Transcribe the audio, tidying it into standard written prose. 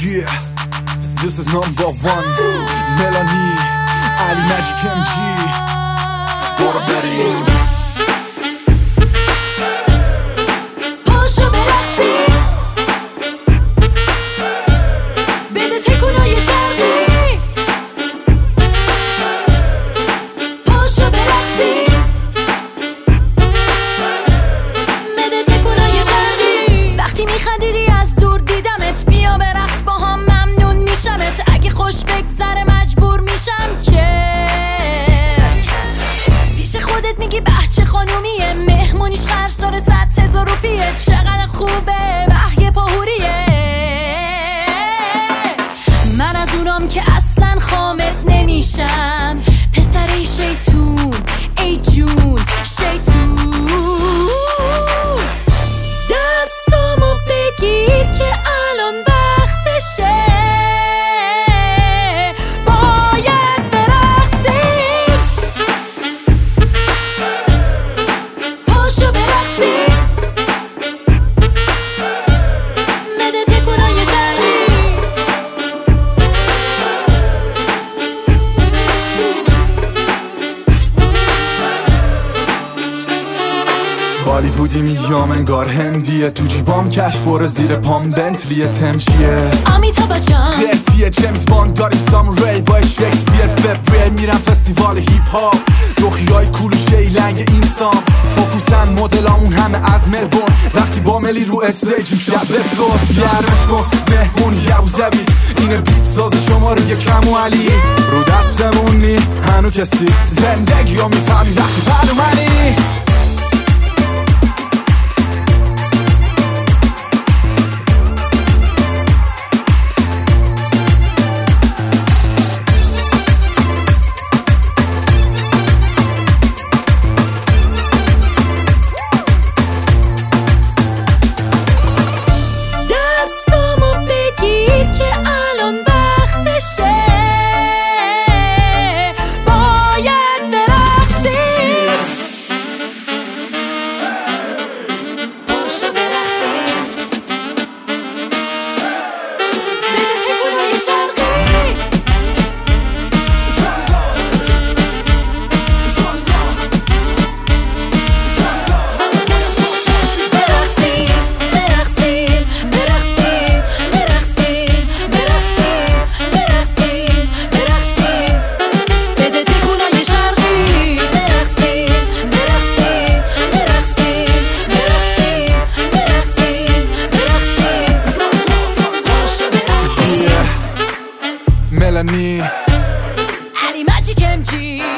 Yeah, this is number one. Melanie, Ali Magic MG. برو بریم. پاشو برقصی، بده تکونای شرقی. پاشو برقصی، بده تکونای شرقی. وقتی میخندیدی از دور دیدمت، بیا برقص با هم ممنون میشمت. اگه خوش بگذره مجبور میشم که پیش خودت میگی به چه خانومیه، مهمونیش خرج داره 100,000 روپیه. چقدر خوبه وحی پاهوریه. من از اونام که اصلا خامت نمیشم، پسر شیطون ای جون شیطون. دستامو بگیر که الان وقتشه، باید برقصیم. پاشو برقصیم، بده تکونای شرقی. هالیوودی میام انگار هندیه، تو جیبام کشفور زیر پام بنتلی تمچیه. آمیتا بچم برتیه جیمز باند داریم ساموری با شکسپیر. فبریل میرم فستیوال هیپ هاپ، دوخیای کول و شیلنگ اینسام. فوکوسن مدلامون همه از ملبورن، وقتی با ملی رو استیجیم شب بسکوت. گرمش کن مهمون یبوزبی، اینه بیت ساز شما رو یکم و علی. رو دستمون نی هنو کسی، زندگی ها میفهمی وقتی پلو منی. Melanie, Ali Magic MG.